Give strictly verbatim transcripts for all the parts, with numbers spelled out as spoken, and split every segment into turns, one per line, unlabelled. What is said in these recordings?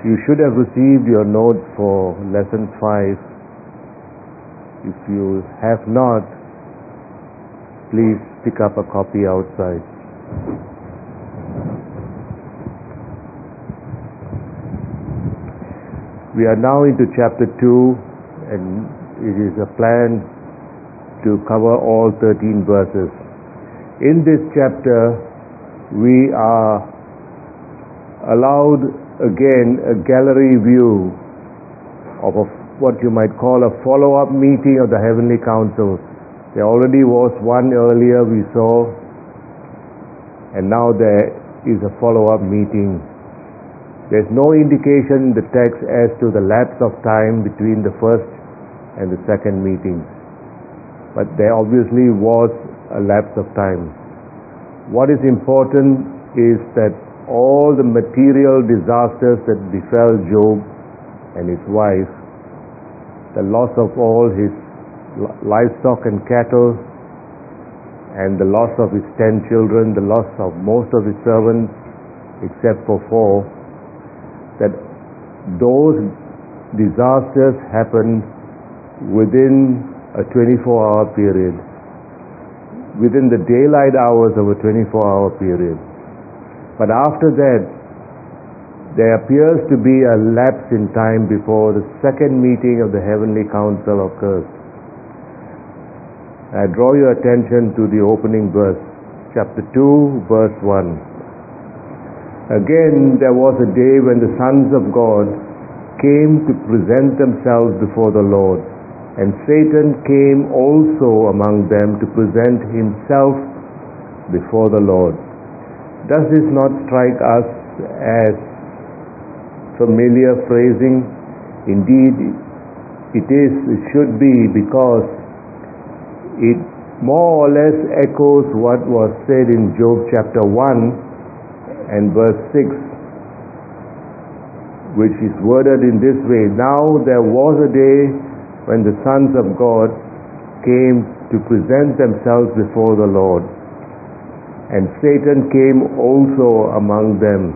You should have received your notes for lesson five. If you have not, please pick up a copy outside. We are now into chapter two, and it is a plan to cover all thirteen verses. In this chapter, we are allowed again a gallery view of a, what you might call a follow-up meeting of the Heavenly Council. There already was one earlier we saw, and now there is a follow-up meeting. There's no indication in the text as to the lapse of time between the first and the second meetings, but there obviously was a lapse of time. What is important is that all the material disasters that befell Job and his wife, the loss of all his livestock and cattle, and the loss of his ten children, the loss of most of his servants except for four, that those disasters happened within a twenty-four hour period, within the daylight hours of a twenty-four hour period. But after that, there appears to be a lapse in time before the second meeting of the Heavenly Council occurs. I draw your attention to the opening verse, chapter two, verse one. Again, there was a day when the sons of God came to present themselves before the Lord, and Satan came also among them to present himself before the Lord. Does this not strike us as familiar phrasing? Indeed, it is, it should be, because it more or less echoes what was said in Job chapter one and verse six, which is worded in this way: Now there was a day when the sons of God came to present themselves before the Lord, and Satan came also among them.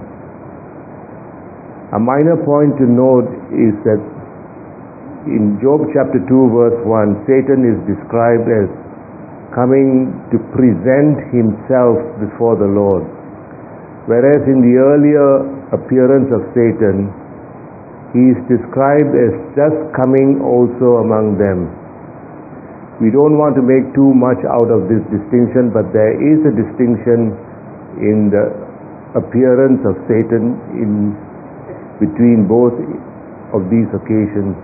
A minor point to note is that in Job chapter two verse one, Satan is described as coming to present himself before the Lord, whereas in the earlier appearance of Satan, he is described as just coming also among them. We don't want to make too much out of this distinction, but there is a distinction in the appearance of Satan in between both of these occasions.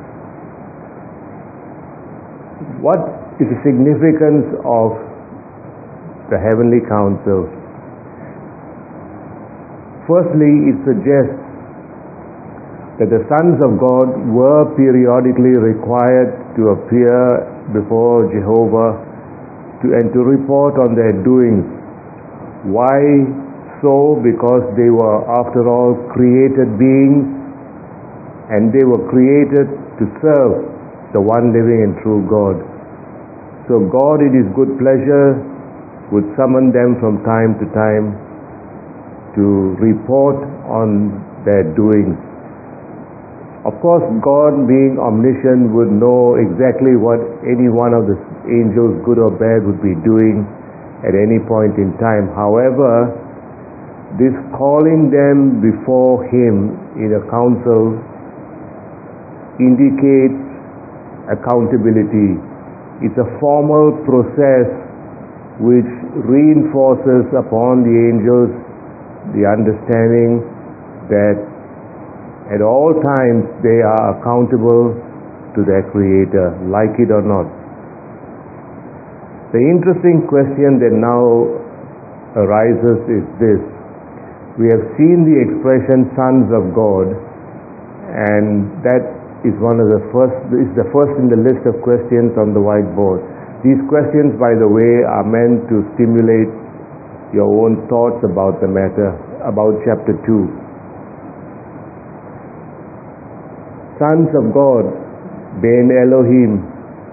What is the significance of the Heavenly Council? Firstly, it suggests that the sons of God were periodically required to appear before Jehovah to, and to report on their doings. Why so? Because they were, after all, created beings, and they were created to serve the one living and true God. So God, in His good pleasure, would summon them from time to time to report on their doings. Of course, God, being omniscient, would know exactly what any one of the angels, good or bad, would be doing at any point in time. However, this calling them before Him in a council indicates accountability. It's a formal process which reinforces upon the angels the understanding that at all times they are accountable to their Creator, like it or not. The interesting question that now arises is this: we have seen the expression sons of God, and that is one of the first is the first in the list of questions on the whiteboard. These questions, by the way, are meant to stimulate your own thoughts about the matter, about chapter two. Sons of God, Ben Elohim,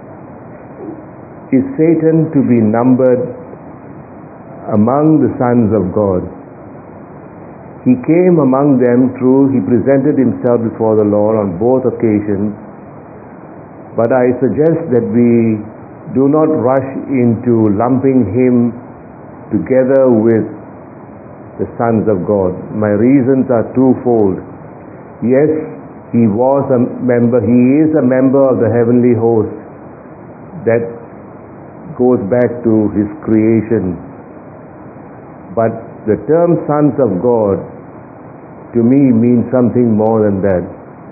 is Satan to be numbered among the sons of God? He came among them, true, he presented himself before the Lord on both occasions, but I suggest that we do not rush into lumping him together with the sons of God. My reasons are twofold. Yes, he was a member, he is a member of the heavenly host that goes back to his creation. But the term sons of God to me means something more than that.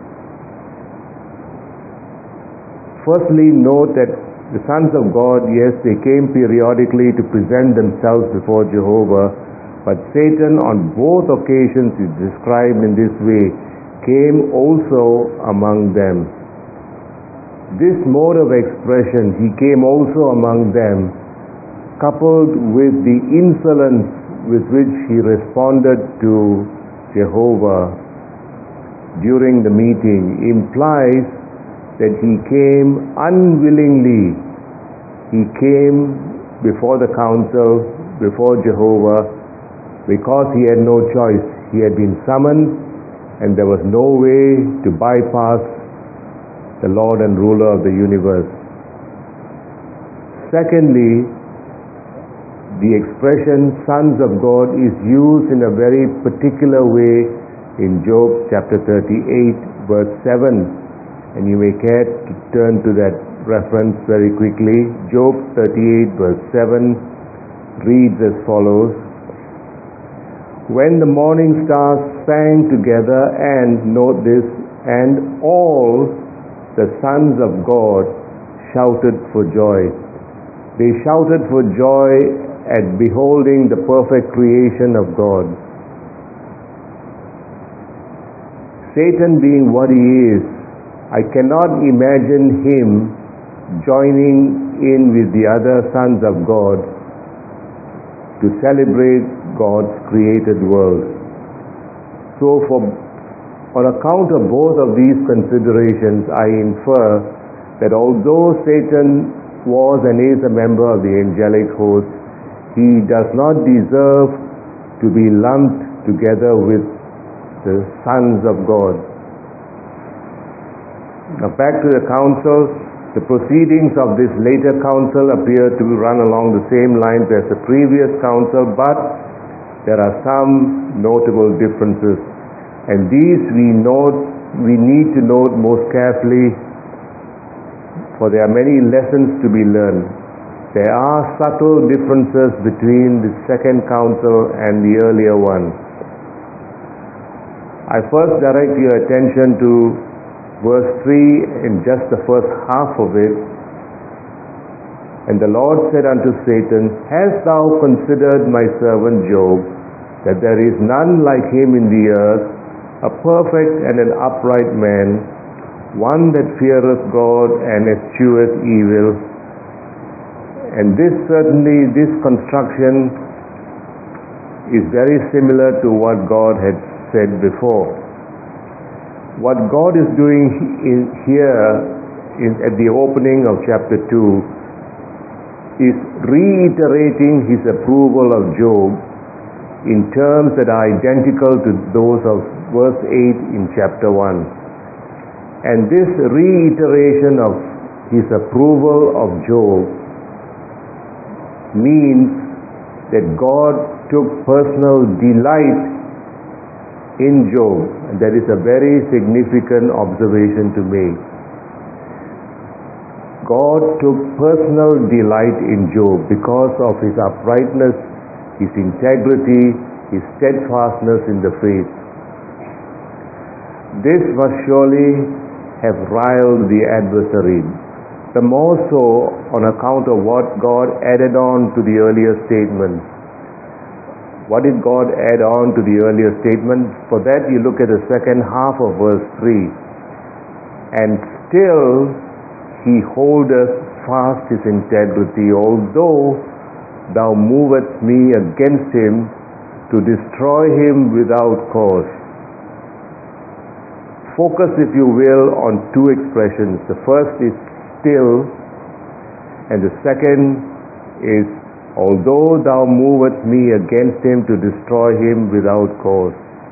Firstly, note that the sons of God, yes, they came periodically to present themselves before Jehovah, but Satan on both occasions is described in this way, came also among them. This mode of expression, he came also among them, coupled with the insolence with which he responded to Jehovah during the meeting, implies that he came unwillingly. He came before the council, before Jehovah, because he had no choice. He had been summoned, and there was no way to bypass the Lord and ruler of the universe. Secondly, the expression sons of God is used in a very particular way in Job chapter thirty-eight, verse seven. And you may care to turn to that reference very quickly. Job thirty-eight, verse seven reads as follows: When the morning stars sang together, and note this, and all the sons of God shouted for joy. They shouted for joy at beholding the perfect creation of God. Satan being what he is, I cannot imagine him joining in with the other sons of God to celebrate God's created world. So for, on account of both of these considerations, I infer that although Satan was and is a member of the angelic host, he does not deserve to be lumped together with the sons of God. Now back to the council. The proceedings of this later council appear to run along the same lines as the previous council, but there are some notable differences, and these we note, we need to note most carefully, for there are many lessons to be learned. There are subtle differences between the second council and the earlier one. I first direct your attention to verse three in just the first half of it. And the Lord said unto Satan, Hast thou considered my servant Job, that there is none like him in the earth, a perfect and an upright man, one that feareth God and escheweth evil? And this certainly, this construction is very similar to what God had said before. What God is doing in here in, at the opening of chapter two is reiterating his approval of Job in terms that are identical to those of verse eight in chapter one. And this reiteration of his approval of Job means that God took personal delight in Job. And that is a very significant observation to make. God took personal delight in Job because of his uprightness, his integrity, his steadfastness in the faith. This must surely have riled the adversary, the more so on account of what God added on to the earlier statement. What did God add on to the earlier statement? For that you look at the second half of verse three. And still he holdeth fast his integrity, although thou movest me against him to destroy him without cause. Focus, if you will, on two expressions. The first is still, and the second is although thou movest me against him to destroy him without cause.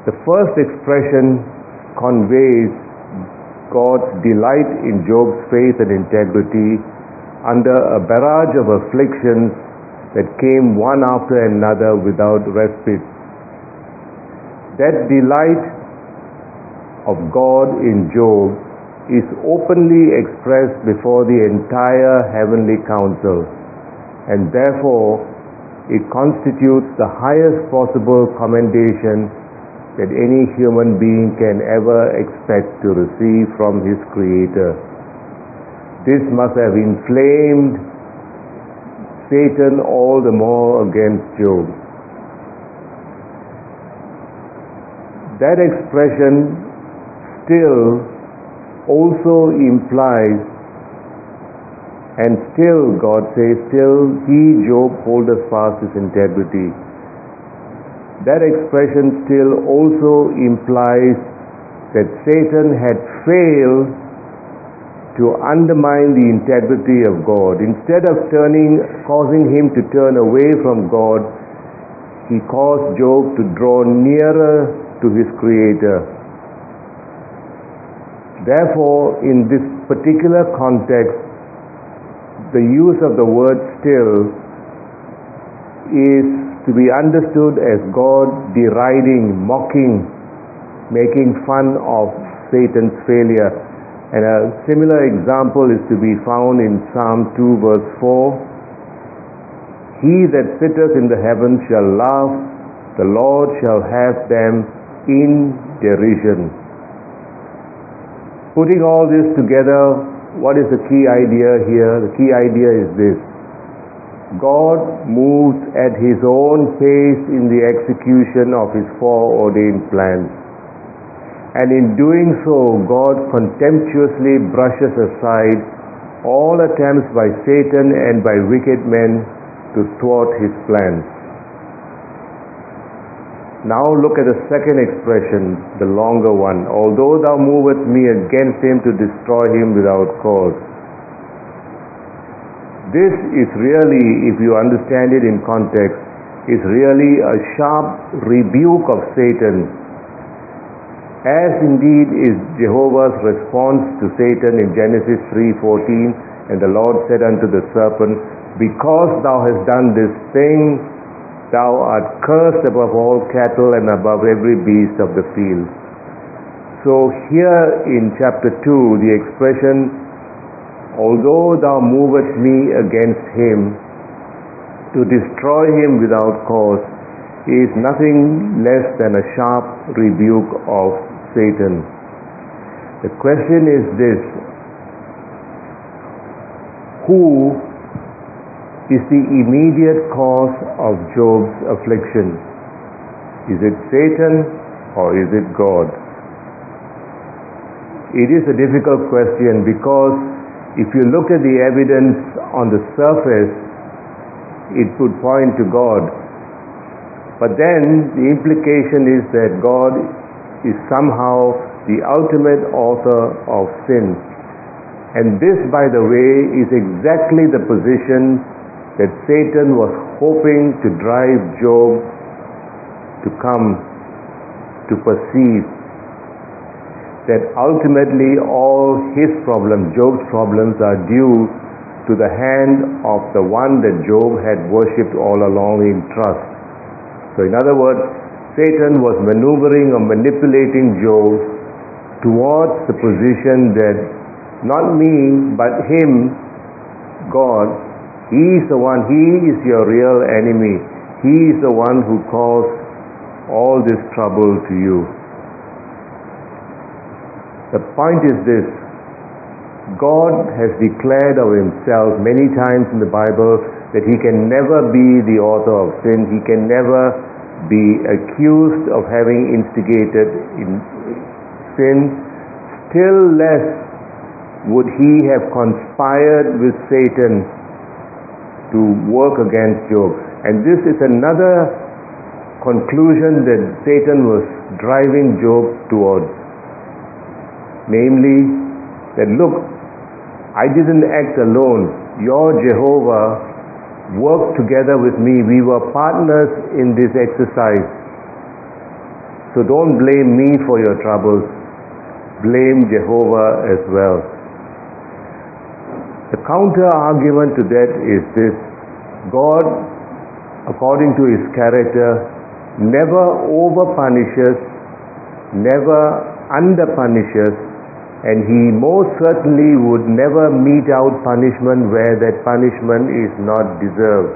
The first expression conveys God's delight in Job's faith and integrity under a barrage of afflictions that came one after another without respite. That delight of God in Job is openly expressed before the entire heavenly council, and therefore it constitutes the highest possible commendation that any human being can ever expect to receive from his Creator. This must have inflamed Satan all the more against Job. That expression still also implies, and still God says, still he, Job, holdeth fast his integrity. That expression still also implies that Satan had failed to undermine the integrity of God. Instead of turning, causing him to turn away from God, he caused Job to draw nearer to his Creator. Therefore, in this particular context, the use of the word still is to be understood as God deriding, mocking, making fun of Satan's failure. And a similar example is to be found in Psalm two verse four. He that sitteth in the heavens shall laugh, the Lord shall have them in derision. Putting all this together, what is the key idea here? The key idea is this: God moves at his own pace in the execution of his foreordained plans. And in doing so, God contemptuously brushes aside all attempts by Satan and by wicked men to thwart his plans. Now look at the second expression, the longer one. Although thou movest me against him to destroy him without cause. This is really, if you understand it in context, is really a sharp rebuke of Satan, as indeed is Jehovah's response to Satan in Genesis three fourteen. And the Lord said unto the serpent, because thou hast done this thing, thou art cursed above all cattle and above every beast of the field. So here in chapter two, the expression, although thou movest me against him to destroy him without cause, is nothing less than a sharp rebuke of Satan. The question is this: who is the immediate cause of Job's affliction? Is it Satan or is it God? It is a difficult question, because if you look at the evidence on the surface, it would point to God. But then the implication is that God is somehow the ultimate author of sin. And this, by the way, is exactly the position that Satan was hoping to drive Job to come to perceive, that ultimately all his problems, Job's problems, are due to the hand of the one that Job had worshipped all along in trust. So in other words, Satan was maneuvering or manipulating Job towards the position that not me, but him, God, he is the one, he is your real enemy. He is the one who caused all this trouble to you. The point is this: God has declared of himself many times in the Bible that he can never be the author of sin. He can never be accused of having instigated in sin. Still less would he have conspired with Satan to work against Job. And this is another conclusion that Satan was driving Job towards. Namely, that look, I didn't act alone. Your Jehovah worked together with me. We were partners in this exercise. So don't blame me for your troubles. Blame Jehovah as well. The counter argument to that is this: God, according to his character, never over punishes, never under punishes, and he most certainly would never mete out punishment where that punishment is not deserved.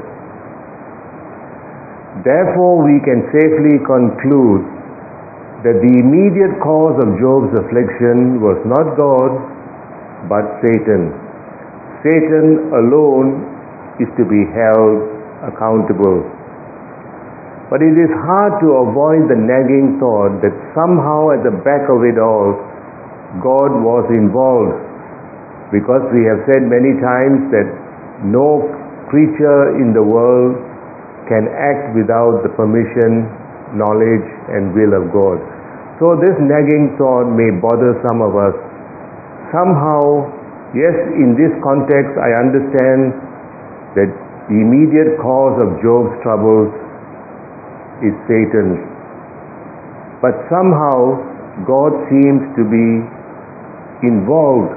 Therefore, we can safely conclude that the immediate cause of Job's affliction was not God, but Satan. Satan alone is to be held accountable. But it is hard to avoid the nagging thought that somehow at the back of it all, God was involved, because we have said many times that no creature in the world can act without the permission, knowledge and will of God. So this nagging thought may bother some of us. Somehow, yes, in this context I understand that the immediate cause of Job's troubles is Satan. But somehow God seems to be involved.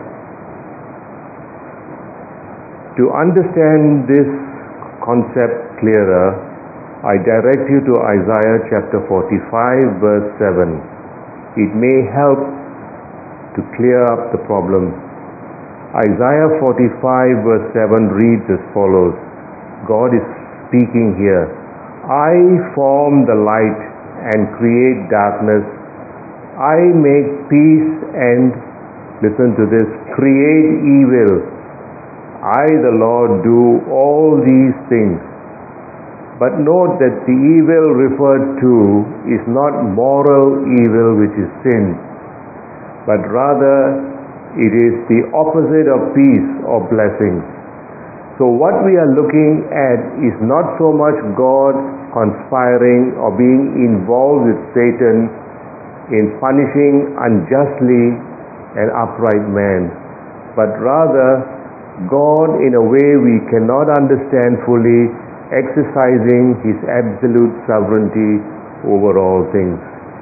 To understand this concept clearer, I direct you to Isaiah chapter forty-five verse seven. It may help to clear up the problem. Isaiah forty-five verse seven reads as follows. God is speaking here. I form the light and create darkness. I make peace and, listen to this, create evil. I, the Lord, do all these things. But note that the evil referred to is not moral evil, which is sin, but rather it is the opposite of peace or blessing. So what we are looking at is not so much God conspiring or being involved with Satan in punishing unjustly an upright man, but rather God, in a way we cannot understand fully, exercising his absolute sovereignty over all things.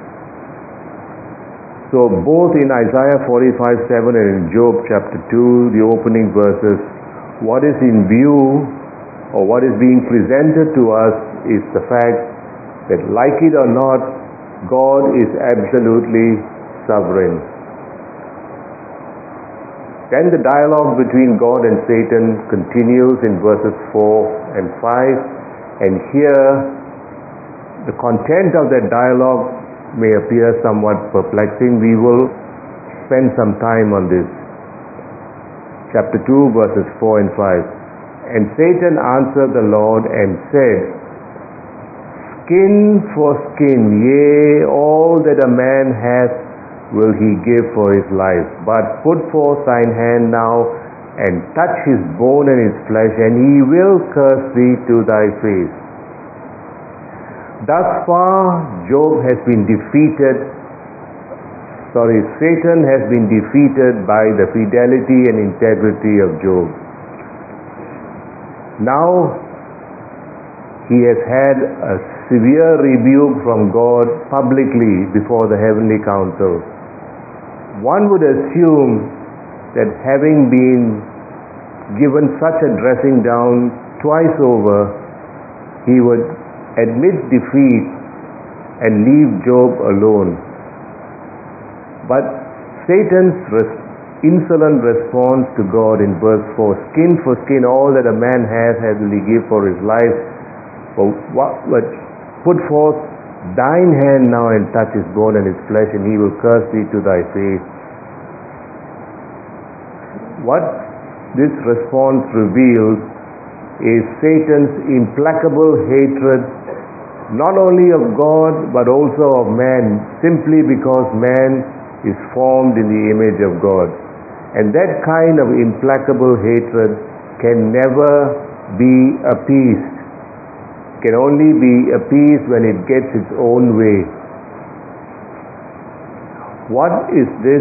So both in Isaiah forty-five seven and in Job chapter two, the opening verses, what is in view or what is being presented to us is the fact that, like it or not, God is absolutely sovereign. Then the dialogue between God and Satan continues in verses four and five, and here the content of that dialogue may appear somewhat perplexing. We will spend some time on this. Chapter two verses four and five. And Satan answered the Lord and said, Skin for skin, yea, all that a man hath will he give for his life. But put forth thine hand now, and touch his bone and his flesh, and he will curse thee to thy face. Thus far, Job has been defeated, sorry, Satan has been defeated by the fidelity and integrity of Job. Now, he has had a severe rebuke from God publicly before the heavenly council. One would assume that having been given such a dressing down twice over, he would admit defeat and leave Job alone. But Satan's res- insolent response to God in verse four, skin for skin, all that a man hath, hath will he give for his life. But, what, but put forth thine hand now and touch his bone and his flesh, and he will curse thee to thy face. What this response reveals is Satan's implacable hatred, not only of God but also of man, simply because man is formed in the image of God. And that kind of implacable hatred can never be appeased. Can only be appeased when it gets its own way. What is this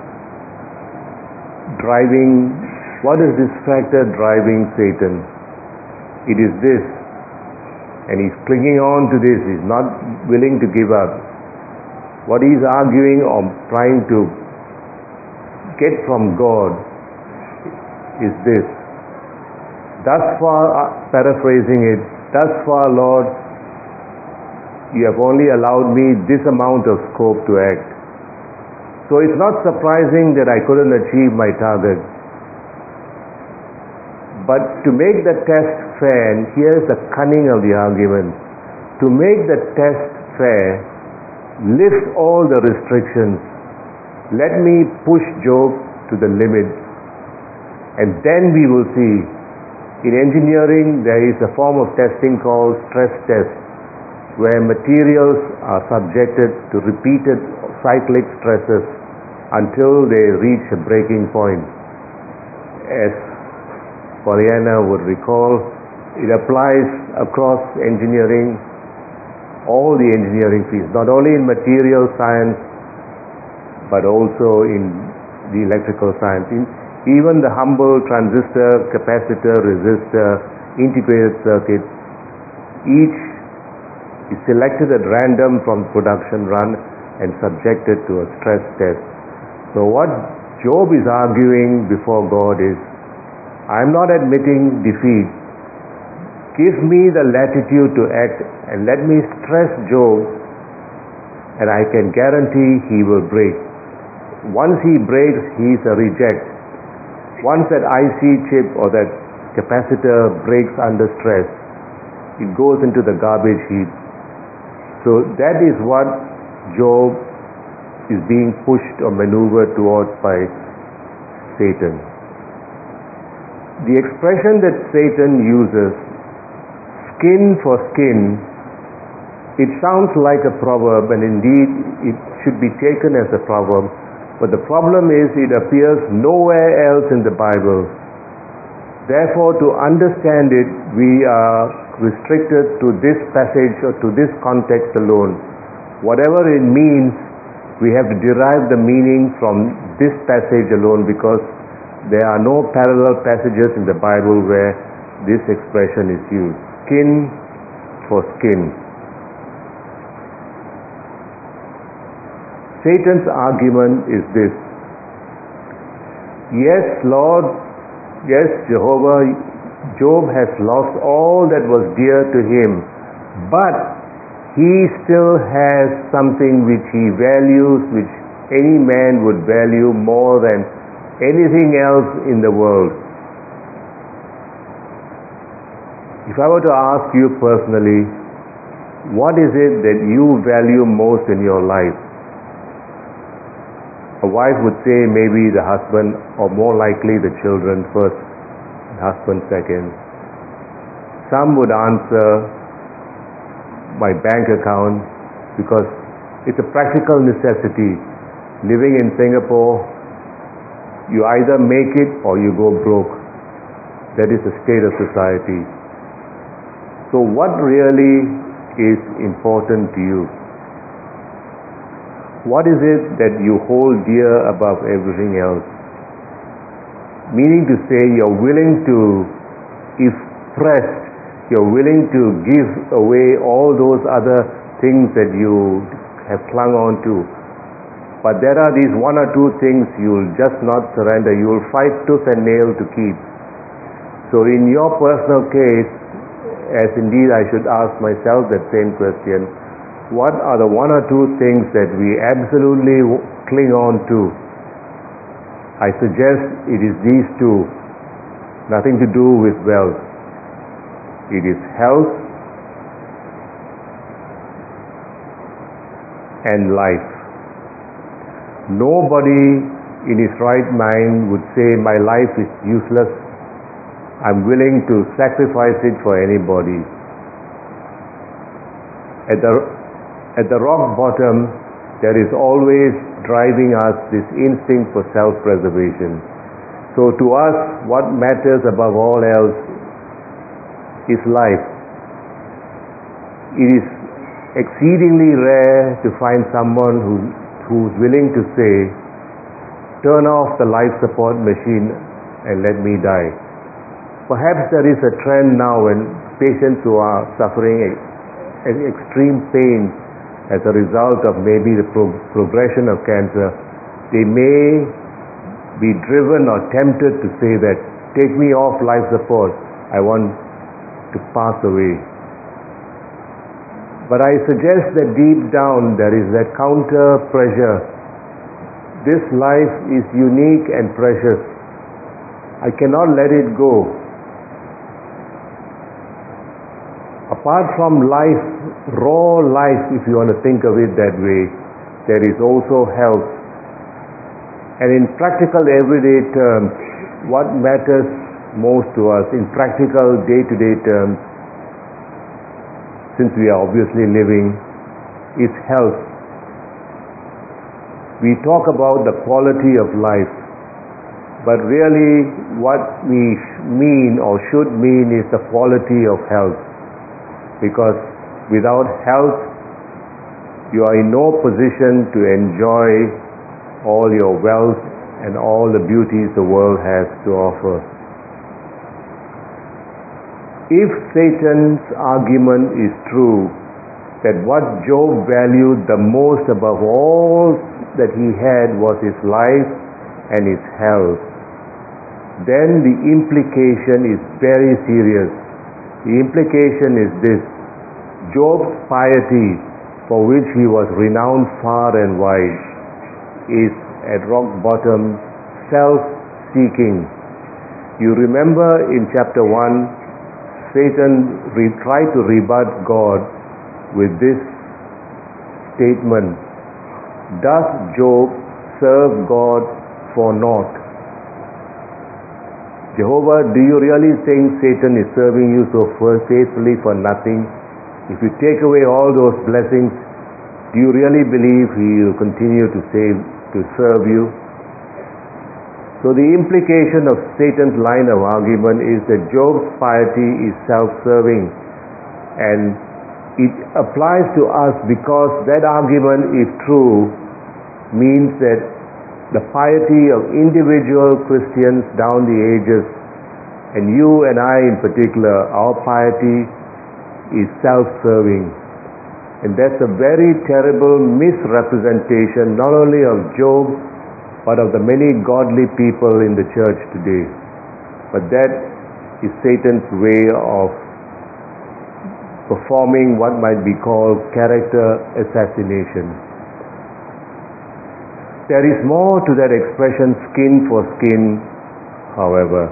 driving, what is this factor driving Satan? It is this, and he's clinging on to this, he's not willing to give up. What he is arguing or trying to get from God is this. Thus far, uh, paraphrasing it, thus far, Lord, you have only allowed me this amount of scope to act. So it's not surprising that I couldn't achieve my target. But to make the test fair, and here's the cunning of the argument, to make the test fair, lift all the restrictions. Let me push Job to the limit, and then we will see. In engineering, there is a form of testing called stress test, where materials are subjected to repeated cyclic stresses until they reach a breaking point. As Pollyanna would recall, it applies across engineering, all the engineering fields, not only in material science, but also in the electrical science. In even the humble transistor, capacitor, resistor, integrated circuit, each is selected at random from production run and subjected to a stress test. So what Job is arguing before God is, I am not admitting defeat. Give me the latitude to act and let me stress Job, and I can guarantee he will break. Once he breaks, he is a reject. Once that I C chip or that capacitor breaks under stress, it goes into the garbage heap. So that is what Job is being pushed or maneuvered towards by Satan. The expression that Satan uses, skin for skin, it sounds like a proverb, and indeed it should be taken as a proverb, but the problem is it appears nowhere else in the Bible. Therefore, to understand it, we are restricted to this passage or to this context alone. Whatever it means, we have to derive the meaning from this passage alone, because there are no parallel passages in the Bible where this expression is used. Skin for skin. Satan's argument is this: yes, Lord, yes, Jehovah, Job has lost all that was dear to him, but he still has something which he values, which any man would value more than anything else in the world. If I were to ask you personally, what is it that you value most in your life? A wife would say maybe the husband, or more likely the children first, the husband second. Some would answer my bank account, because it's a practical necessity. Living in Singapore, you either make it or you go broke. That is the state of society. So what really is important to you? What is it that you hold dear above everything else? Meaning to say, you're willing to, if pressed, you're willing to give away all those other things that you have clung on to. But there are these one or two things you'll just not surrender. You'll fight tooth and nail to keep. So in your personal case, as indeed I should ask myself that same question, what are the one or two things that we absolutely cling on to? I suggest it is these two. Nothing to do with wealth. It is health and life. Nobody in his right mind would say, my life is useless. I'm willing to sacrifice it for anybody. At the At the rock bottom, there is always driving us this instinct for self-preservation. So to us, what matters above all else is life. It is exceedingly rare to find someone who, who's willing to say, turn off the life support machine and let me die. Perhaps there is a trend now when patients who are suffering extreme pain as a result of maybe the pro- progression of cancer, they may be driven or tempted to say that, take me off life support, I want to pass away. But I suggest that deep down there is that counter pressure. This life is unique and precious. I cannot let it go. Apart from life, raw life, if you want to think of it that way, there is also health. And in practical everyday terms, what matters most to us, in practical day-to-day terms, since we are obviously living, is health. We talk about the quality of life, but really what we mean or should mean is the quality of health. Because without health, you are in no position to enjoy all your wealth and all the beauties the world has to offer. If Satan's argument is true, that what Job valued the most above all that he had was his life and his health, then the implication is very serious. The implication is this: Job's piety, for which he was renowned far and wide, is at rock bottom self-seeking. You remember in chapter one, Satan re- tried to rebut God with this statement: does Job serve God for naught? Jehovah, do you really think Satan is serving you so faithfully for nothing? If you take away all those blessings, do you really believe he will continue to save, to serve you? So the implication of Satan's line of argument is that Job's piety is self-serving, and it applies to us because that argument, if true, means that the piety of individual Christians down the ages, and you and I in particular, our piety is self-serving. And that's a very terrible misrepresentation not only of Job, but of the many godly people in the church today. But that is Satan's way of performing what might be called character assassination. There is more to that expression, skin for skin, however.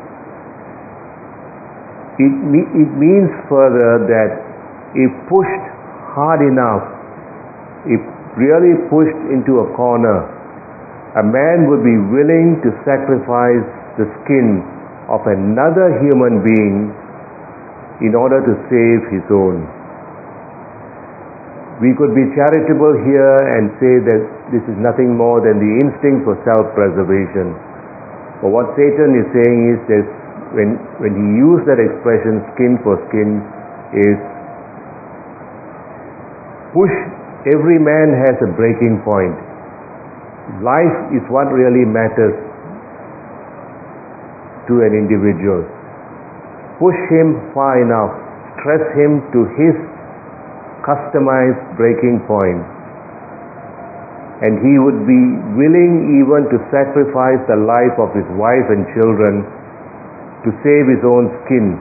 It, me- it means further that if pushed hard enough, if really pushed into a corner, a man would be willing to sacrifice the skin of another human being in order to save his own. We could be charitable here and say that this is nothing more than the instinct for self-preservation. But what Satan is saying is that when, when he used that expression, skin for skin, is push, every man has a breaking point. Life is what really matters to an individual. Push him far enough, stress him to his customized breaking point, and he would be willing even to sacrifice the life of his wife and children to save his own skin.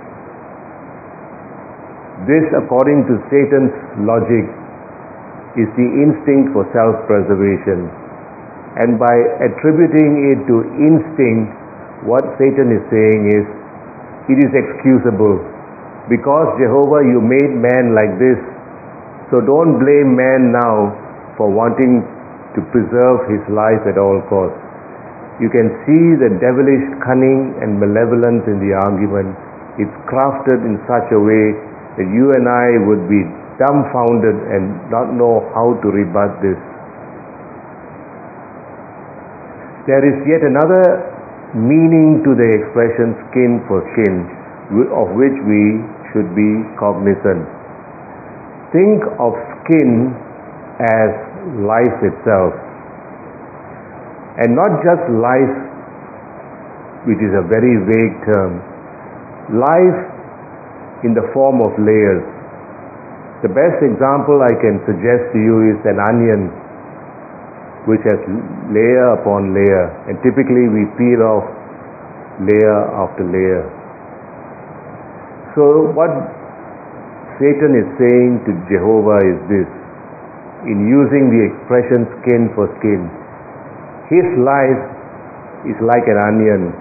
This, according to Satan's logic, is the instinct for self-preservation. And by attributing it to instinct, what Satan is saying is, it is excusable. Because Jehovah, you made man like this, so don't blame man now for wanting to preserve his life at all costs. You can see the devilish cunning and malevolence in the argument. It's crafted in such a way that you and I would be dumbfounded and not know how to rebut this. There is yet another meaning to the expression skin for skin, of which we should be cognizant. Think of skin as life itself, and not just life, which is a very vague term. Life in the form of layers. The best example I can suggest to you is an onion which has layer upon layer, and typically we peel off layer after layer. So what Satan is saying to Jehovah is this, in using the expression skin for skin. His life is like an onion.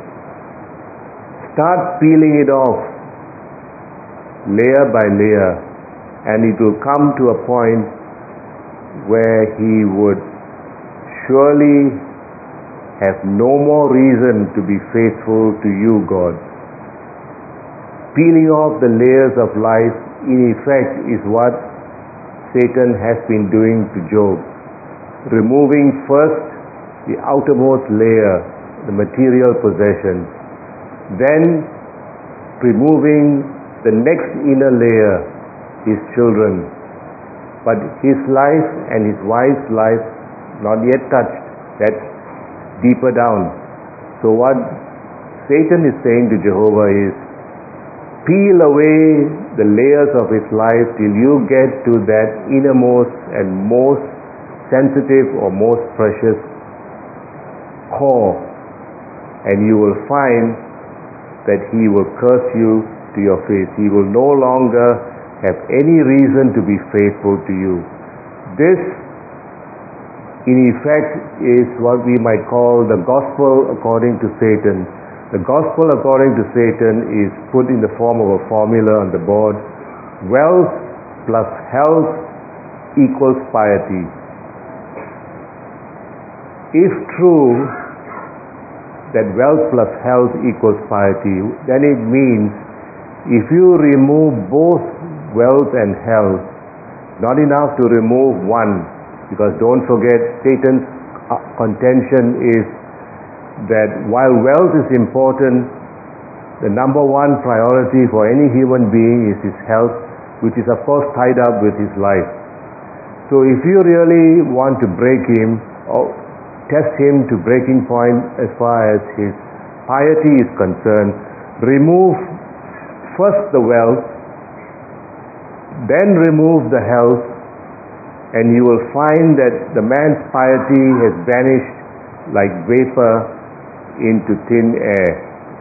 Start peeling it off layer by layer, and it will come to a point where he would surely have no more reason to be faithful to you, God. Peeling off the layers of life, in effect, is what Satan has been doing to Job. Removing first the outermost layer, the material possessions, then removing the next inner layer, his children. But his life and his wife's life not yet touched. That's deeper down. So what Satan is saying to Jehovah is, peel away the layers of his life till you get to that innermost and most sensitive or most precious core, and you will find that he will curse you to your face. He will no longer have any reason to be faithful to you. This, in effect, is what we might call the gospel according to Satan. The gospel according to Satan is put in the form of a formula on the board. Wealth plus health equals piety. If true that wealth plus health equals piety, then it means if you remove both wealth and health, not enough to remove one, because don't forget, Satan's contention is that while wealth is important, the number one priority for any human being is his health, which is of course tied up with his life. So if you really want to break him, or test him to breaking point as far as his piety is concerned, remove first the wealth, then remove the health, and you will find that the man's piety has vanished like vapor into thin air.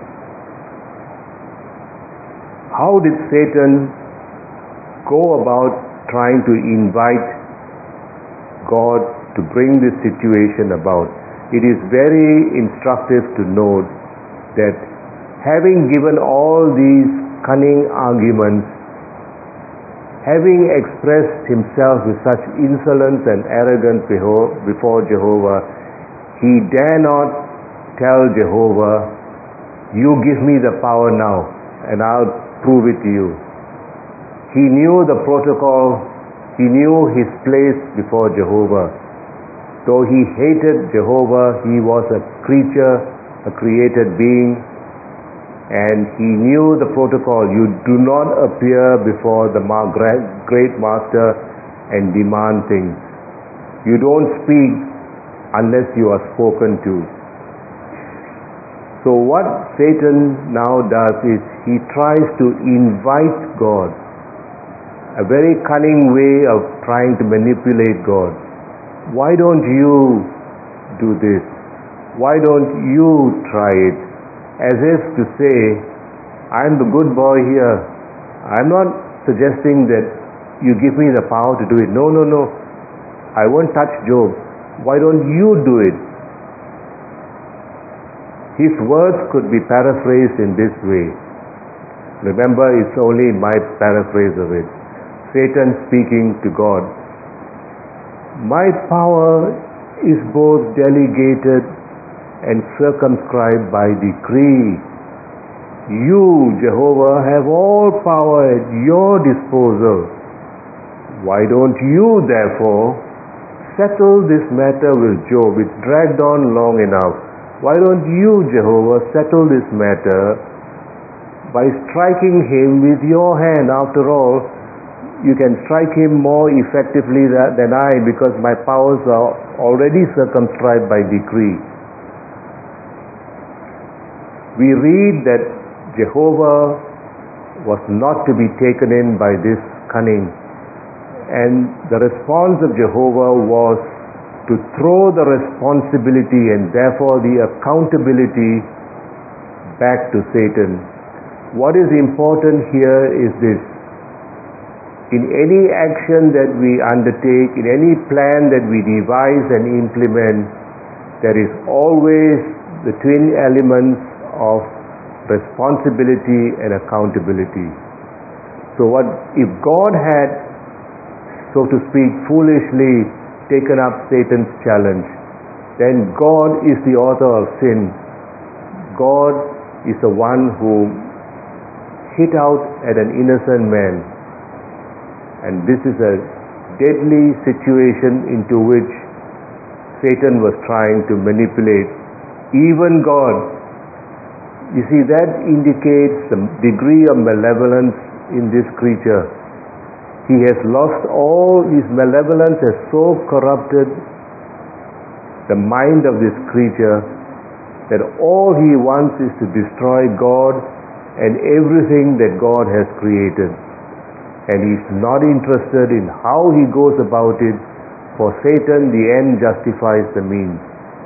How did Satan go about trying to invite God to bring this situation about? It is very instructive to note that having given all these cunning arguments, having expressed himself with such insolence and arrogance before Jehovah, he dare not tell Jehovah, you give me the power now and I'll prove it to you. He knew the protocol, he knew his place before Jehovah. Though he hated Jehovah, he was a creature, a created being, and he knew the protocol. You do not appear before the great master and demand things. You don't speak unless you are spoken to. So what Satan now does is he tries to invite God, a very cunning way of trying to manipulate God. Why don't you do this? Why don't you try it? As if to say, I'm the good boy here. I'm not suggesting that you give me the power to do it. No, no, no. I won't touch Job. Why don't you do it? His words could be paraphrased in this way. Remember, it's only my paraphrase of it. Satan speaking to God. My power is both delegated and circumscribed by decree. You, Jehovah, have all power at your disposal. Why don't you, therefore, settle this matter with Job? It's dragged on long enough. Why don't you, Jehovah, settle this matter by striking him with your hand? After all, you can strike him more effectively than I, because my powers are already circumscribed by decree. We read that Jehovah was not to be taken in by this cunning. And the response of Jehovah was to throw the responsibility and therefore the accountability back to Satan. What is important here is this: in any action that we undertake, in any plan that we devise and implement, there is always the twin elements of responsibility and accountability. So what if God had, so to speak, foolishly taken up Satan's challenge, then God is the author of sin. God is the one who hit out at an innocent man. And this is a deadly situation into which Satan was trying to manipulate even God. You see, that indicates the degree of malevolence in this creature. He has lost all his malevolence, has so corrupted the mind of this creature that all he wants is to destroy God and everything that God has created. And he's not interested in how he goes about it. For Satan, the end justifies the means.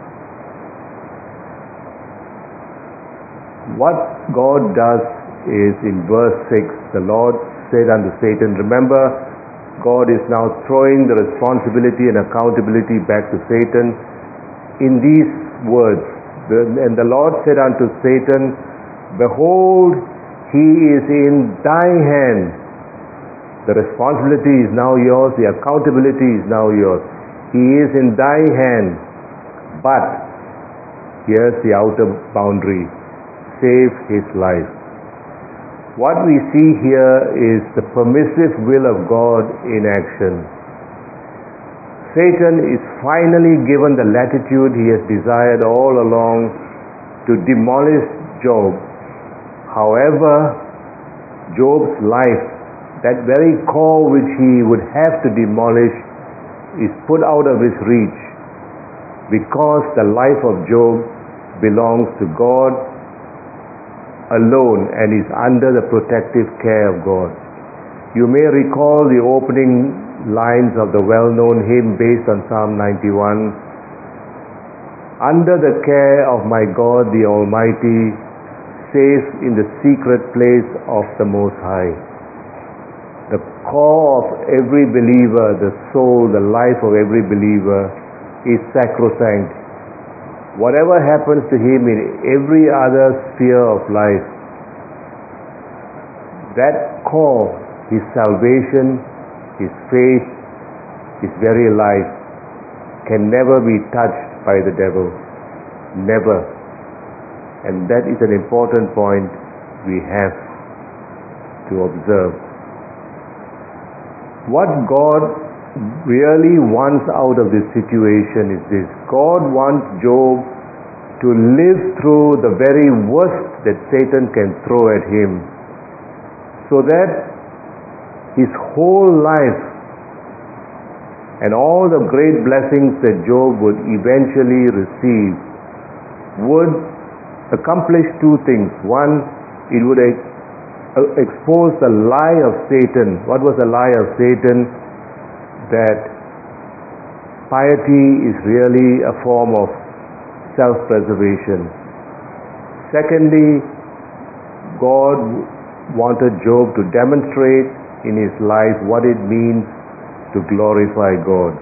What God does is, in verse six, the Lord said unto Satan, remember, God is now throwing the responsibility and accountability back to Satan in these words. And the Lord said unto Satan, behold, he is in thy hand. The responsibility is now yours, the accountability is now yours. He is in thy hand. But, here's the outer boundary: save his life. What we see here is the permissive will of God in action. Satan is finally given the latitude he has desired all along to demolish Job. However, Job's life, that very core which he would have to demolish, is put out of his reach, because the life of Job belongs to God alone and is under the protective care of God. You may recall the opening lines of the well-known hymn based on Psalm ninety-one. Under the care of my God the Almighty, safe in the secret place of the Most High. The core of every believer, the soul, the life of every believer is sacrosanct. Whatever happens to him in every other sphere of life, that core, his salvation, his faith, his very life, can never be touched by the devil. Never. And that is an important point we have to observe. What God really wants out of this situation is this: God wants Job to live through the very worst that Satan can throw at him, so that his whole life and all the great blessings that Job would eventually receive would accomplish two things. One, it would expose the lie of Satan. What was the lie of Satan? That piety is really a form of self-preservation. Secondly, God wanted Job to demonstrate in his life what it means to glorify God.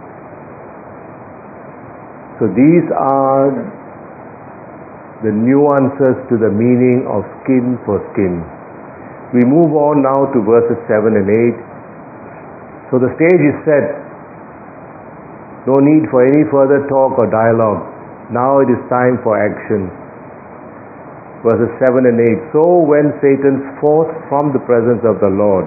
So these are the nuances to the meaning of skin for skin. We move on now to verses seven and eight. So the stage is set. No need for any further talk or dialogue. Now it is time for action. Verses seven and eight. So went Satan forth from the presence of the Lord,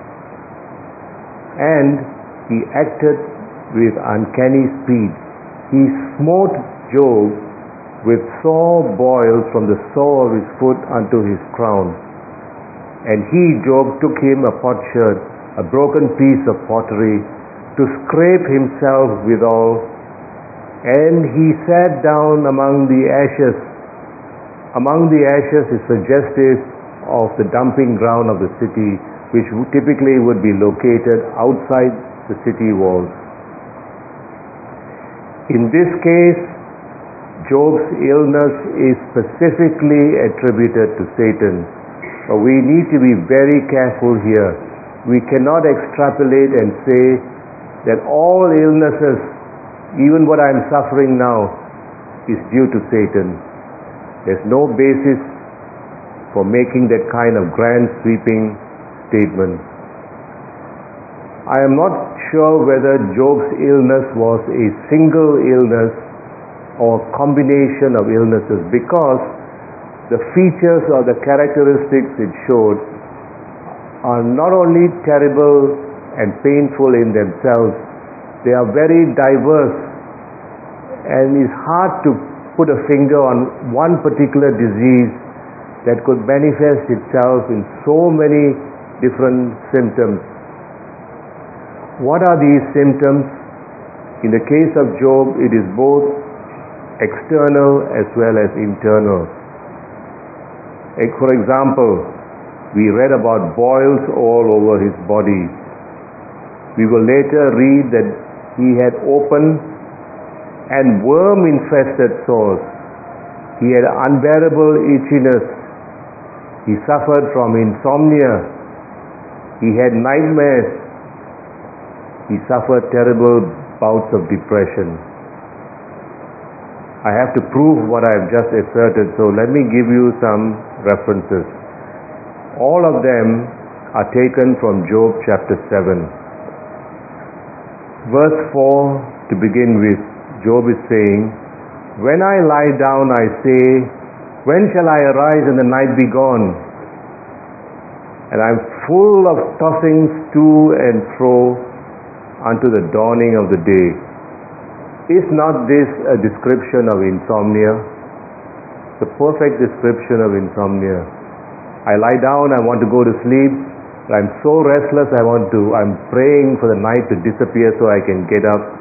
and he acted with uncanny speed. He smote Job with sore boils from the sole of his foot unto his crown. And he, Job, took him a potsherd, a broken piece of pottery, to scrape himself withal, and he sat down among the ashes. Among the ashes is suggestive of the dumping ground of the city, which typically would be located outside the city walls. In this case, Job's illness is specifically attributed to Satan. But we need to be very careful here. We cannot extrapolate and say that all illnesses, even what I am suffering now, is due to Satan. There's no basis for making that kind of grand sweeping statement. I am not sure whether Job's illness was a single illness or a combination of illnesses, because the features or the characteristics it showed are not only terrible and painful in themselves, they are very diverse, and it's hard to put a finger on one particular disease that could manifest itself in so many different symptoms. What are these symptoms? In the case of Job, it is both external as well as internal. For example, we read about boils all over his body. We will later read that he had open and worm-infested sores. He had unbearable itchiness. He suffered from insomnia. He had nightmares. He suffered terrible bouts of depression. I have to prove what I have just asserted, so let me give you some references. All of them are taken from Job chapter seven. Verse four to begin with, Job is saying, "When I lie down, I say, when shall I arise and the night be gone? And I am full of tossings to and fro unto the dawning of the day." Is not this a description of insomnia? The perfect description of insomnia. I lie down, I want to go to sleep, I'm so restless, I want to, I'm praying for the night to disappear so I can get up.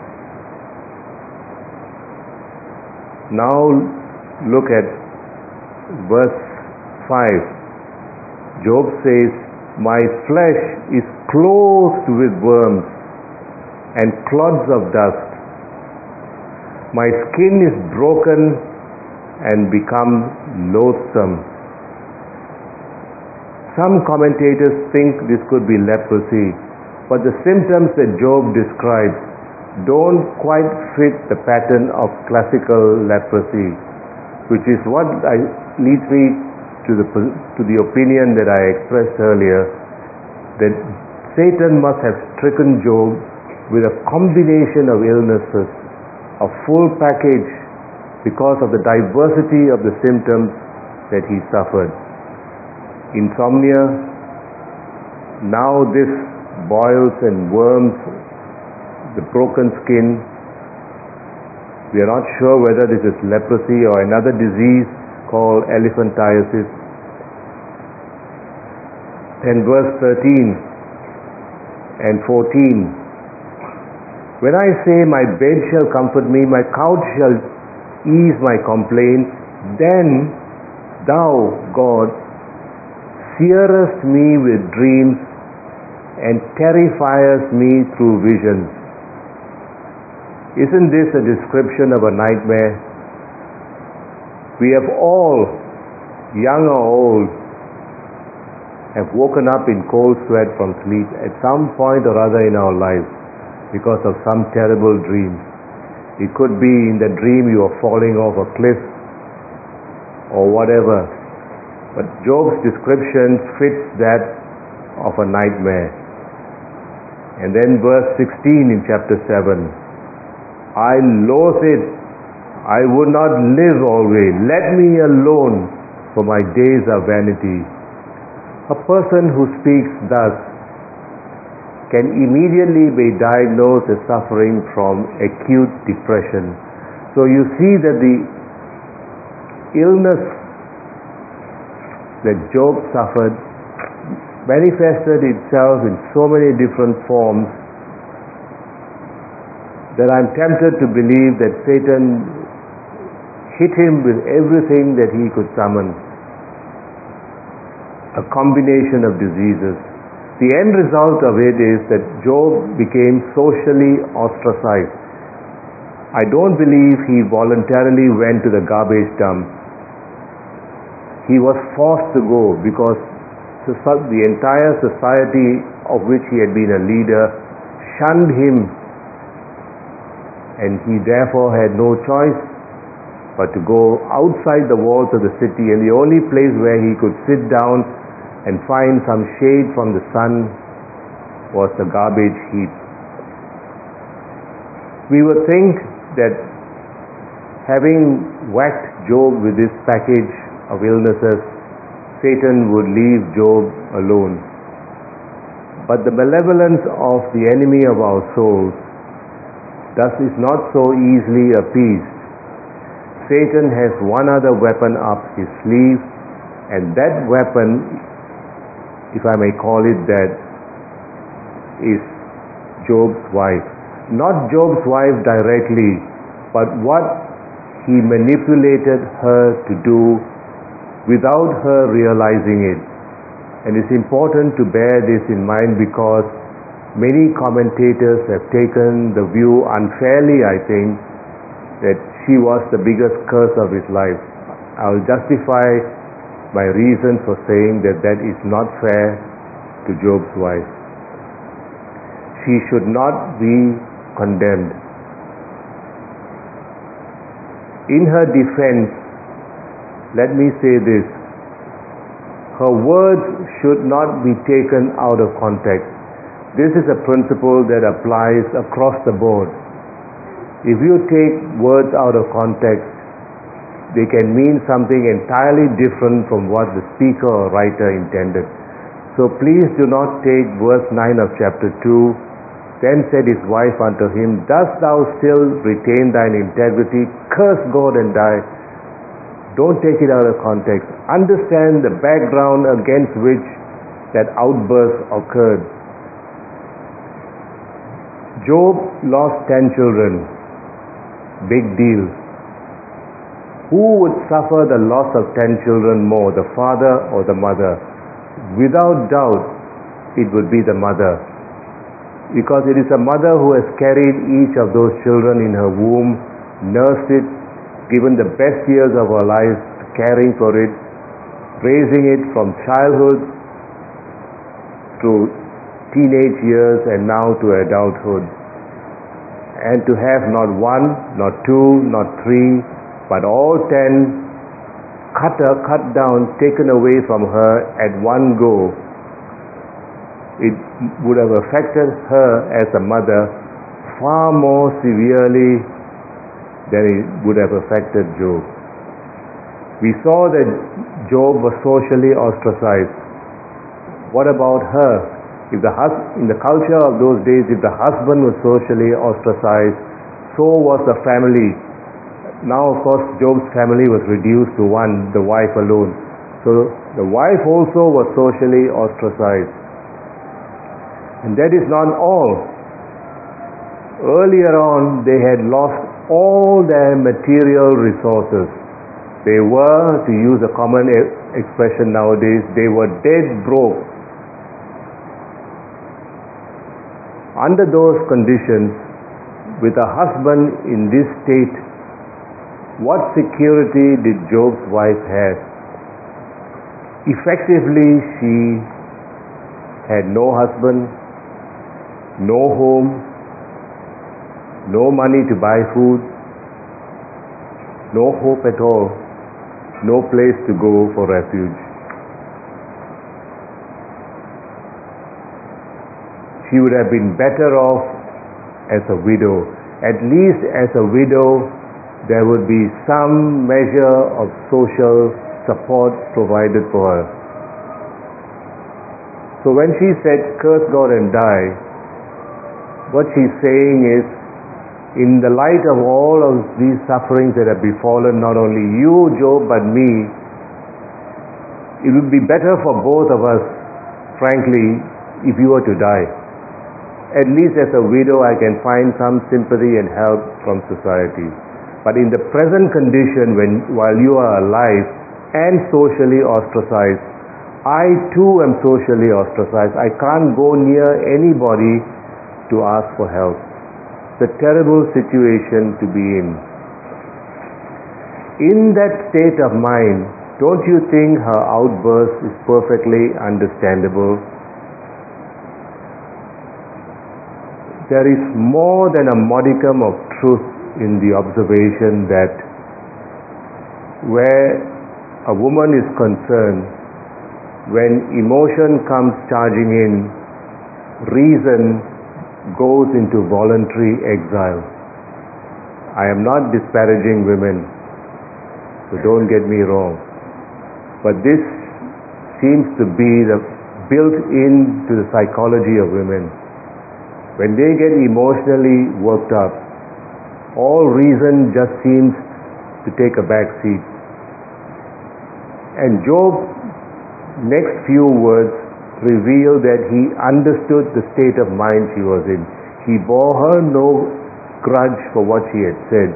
Now look at verse five. Job says, "My flesh is clothed with worms and clods of dust. My skin is broken and become loathsome." Some commentators think this could be leprosy, but the symptoms that Job describes don't quite fit the pattern of classical leprosy, which is what I, leads me to the, to the opinion that I expressed earlier, that Satan must have stricken Job with a combination of illnesses, a full package, because of the diversity of the symptoms that he suffered. Insomnia, now this boils and worms, the broken skin. We are not sure whether this is leprosy or another disease called elephantiasis. And verse thirteen and fourteen. "When I say, my bed shall comfort me, my couch shall ease my complaint, then thou, God, searest me with dreams and terrifiest me through visions." Isn't this a description of a nightmare? We have all, young or old, have woken up in cold sweat from sleep at some point or other in our lives because of some terrible dream. It could be in the dream you are falling off a cliff or whatever. But Job's description fits that of a nightmare. And then verse sixteen in chapter seven. "I loathe it. I would not live always. Let me alone, for my days are vanity." A person who speaks thus can immediately be diagnosed as suffering from acute depression. So you see that the illness that Job suffered manifested itself in so many different forms that I'm tempted to believe that Satan hit him with everything that he could summon. A combination of diseases. The end result of it is that Job became socially ostracized. I don't believe he voluntarily went to the garbage dump. He was forced to go because the entire society of which he had been a leader shunned him, and he therefore had no choice but to go outside the walls of the city, and the only place where he could sit down and find some shade from the sun was the garbage heap. We would think that having whacked Job with this package of illnesses, Satan would leave Job alone. But the malevolence of the enemy of our souls thus is not so easily appeased. Satan has one other weapon up his sleeve, and that weapon, if I may call it that, is Job's wife. Not Job's wife directly, but what he manipulated her to do without her realizing it. And it's important to bear this in mind because many commentators have taken the view, unfairly I think, that she was the biggest curse of his life. I'll justify my reason for saying that that is not fair to Job's wife. She should not be condemned. In her defense, let me say this: her words should not be taken out of context. This is a principle that applies across the board. If you take words out of context, they can mean something entirely different from what the speaker or writer intended. So please do not take verse nine of chapter two. Then said his wife unto him, Dost thou still retain thine integrity? Curse God and die. Don't take it out of context. Understand the background against which that outburst occurred. Job lost ten children. Big deal. Who would suffer the loss of ten children more, the father or the mother? Without doubt, it would be the mother. Because it is a mother who has carried each of those children in her womb, nursed it, given the best years of her life caring for it, raising it from childhood to teenage years and now to adulthood. And to have not one, not two, not three, but all ten cut, her, cut down, taken away from her at one go, it would have affected her as a mother far more severely than it would have affected Job. We saw that Job was socially ostracized. What about her? If the hus- in the culture of those days, if the husband was socially ostracized, so was the family. Now, of course, Job's family was reduced to one, the wife alone. So the wife also was socially ostracized. And that is not all. Earlier on, they had lost all their material resources. They were, to use a common expression nowadays, they were dead broke. Under those conditions, with a husband in this state, what security did Job's wife have? Effectively, she had no husband, no home, no money to buy food, no hope at all, no place to go for refuge. She would have been better off as a widow. At least as a widow, there would be some measure of social support provided for her. So when she said, curse God and die, what she's saying is, in the light of all of these sufferings that have befallen not only you, Job, but me, it would be better for both of us, frankly, if you were to die. At least as a widow, I can find some sympathy and help from society. But in the present condition, when while you are alive and socially ostracized, I too am socially ostracized. I can't go near anybody to ask for help. It's a terrible situation to be in. In that state of mind, don't you think her outburst is perfectly understandable? There is more than a modicum of truth in the observation that where a woman is concerned, when emotion comes charging in, reason goes into voluntary exile. I am not disparaging women, so don't get me wrong. But this seems to be the built into the psychology of women. When they get emotionally worked up, all reason just seems to take a back seat. And Job's next few words reveal that he understood the state of mind she was in. He bore her no grudge for what she had said.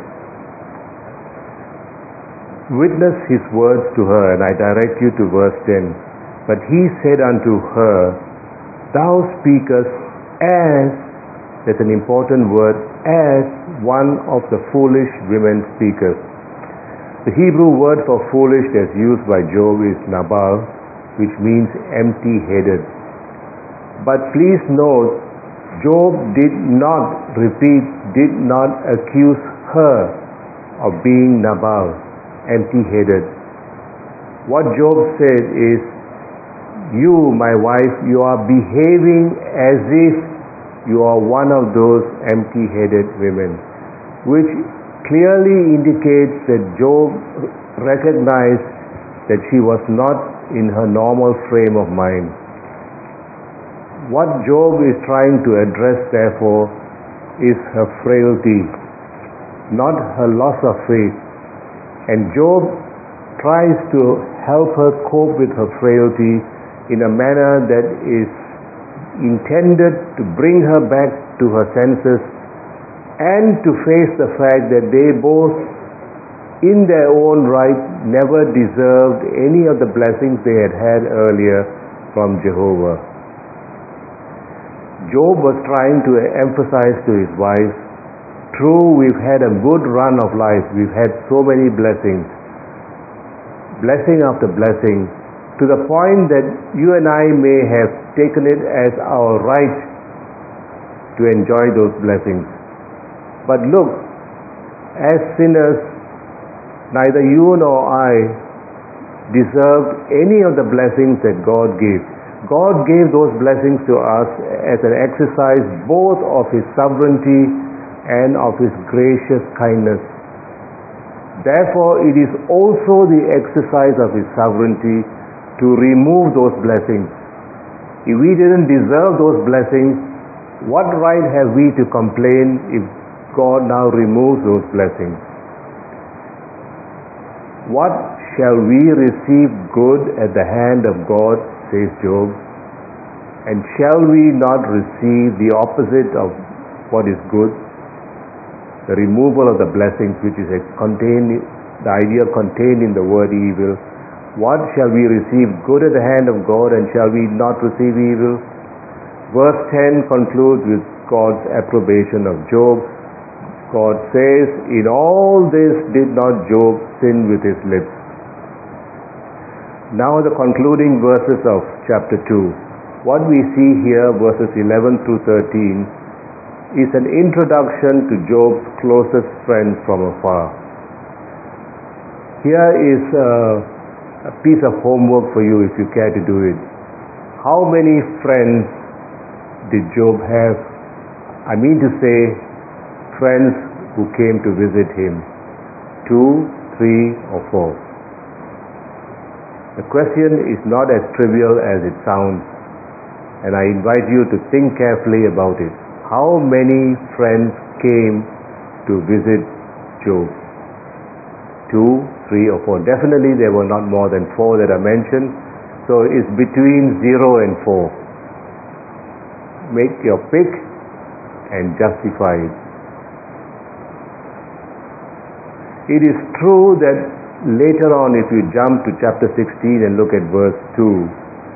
Witness his words to her, and I direct you to verse ten. But he said unto her, Thou speakest as, that's an important word, as one of the foolish women speaketh. The Hebrew word for foolish that's used by Job is nabal, which means empty-headed. But please note, Job did not, repeat, did not accuse her of being nabal, empty-headed. What Job said is, you, my wife, you are behaving as if you are one of those empty-headed women, which clearly indicates that Job recognized that she was not in her normal frame of mind. What Job is trying to address, therefore, is her frailty, not her loss of faith. And Job tries to help her cope with her frailty in a manner that is intended to bring her back to her senses and to face the fact that they both, in their own right, never deserved any of the blessings they had had earlier from Jehovah. Job was trying to emphasize to his wife, true, we've had a good run of life, we've had so many blessings, blessing after blessing, to the point that you and I may have taken it as our right to enjoy those blessings. But look, as sinners, neither you nor I deserved any of the blessings that God gave. God gave those blessings to us as an exercise both of His sovereignty and of His gracious kindness. Therefore, it is also the exercise of His sovereignty to remove those blessings. If we didn't deserve those blessings, what right have we to complain if God now removes those blessings? What shall we receive good at the hand of God, says Job, and shall we not receive the opposite of what is good? The removal of the blessings, which is contained, the idea contained in the word evil. What shall we receive good at the hand of God, and shall we not receive evil? Verse ten concludes with God's approbation of Job. God says, in all this did not Job sin with his lips. Now the concluding verses of chapter two. What we see here, verses eleven through thirteen, is an introduction to Job's closest friend from afar. Here is a, a piece of homework for you if you care to do it. How many friends did Job have? I mean to say, friends who came to visit him. Two, three, or four. The question is not as trivial as it sounds, and I invite you to think carefully about it. How many friends came to visit Job? Two, three, or four. Definitely there were not more than four that are mentioned, so it's between zero and four. Make your pick and justify it. It is true that later on, if you jump to chapter sixteen and look at verse two,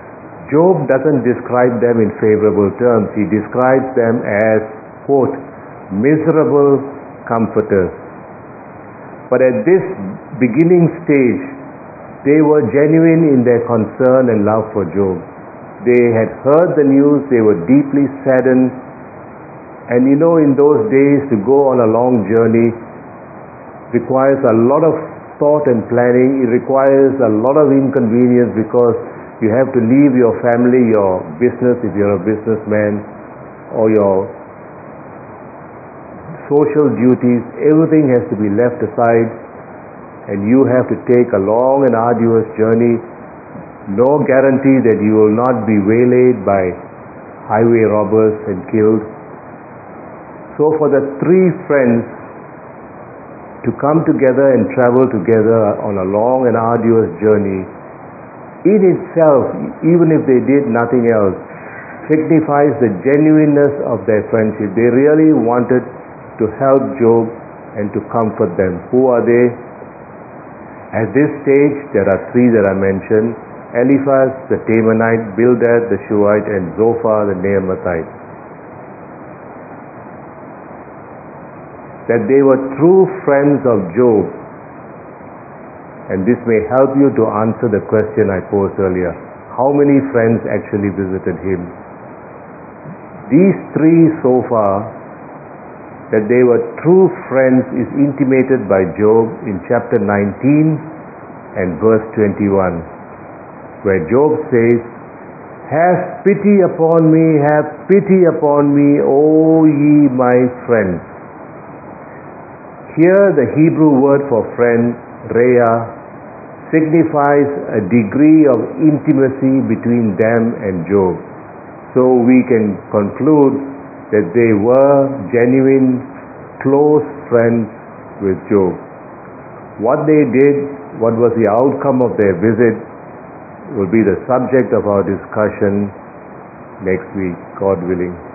Job doesn't describe them in favorable terms. He describes them as, quote, miserable comforters. But at this beginning stage, they were genuine in their concern and love for Job. They had heard the news, they were deeply saddened. And you know, in those days, to go on a long journey requires a lot of thought and planning. It requires a lot of inconvenience because you have to leave your family, your business, if you're a businessman, or your social duties. Everything has to be left aside, and you have to take a long and arduous journey. No guarantee that you will not be waylaid by highway robbers and killed. So for the three friends to come together and travel together on a long and arduous journey, in itself, even if they did nothing else, signifies the genuineness of their friendship. They really wanted to help Job and to comfort them. Who are they? At this stage, there are three that I mentioned: Eliphaz the Temanite, Bildad the Shuhite, and Zophar the Naamathite. That they were true friends of Job. And this may help you to answer the question I posed earlier. How many friends actually visited him? These three so far, that they were true friends, is intimated by Job in chapter nineteen and verse twenty-one, where Job says, "Have pity upon me, have pity upon me, O ye my friends." Here the Hebrew word for friend, Reah, signifies a degree of intimacy between them and Job. So we can conclude that they were genuine, close friends with Job. What they did, what was the outcome of their visit, will be the subject of our discussion next week, God willing.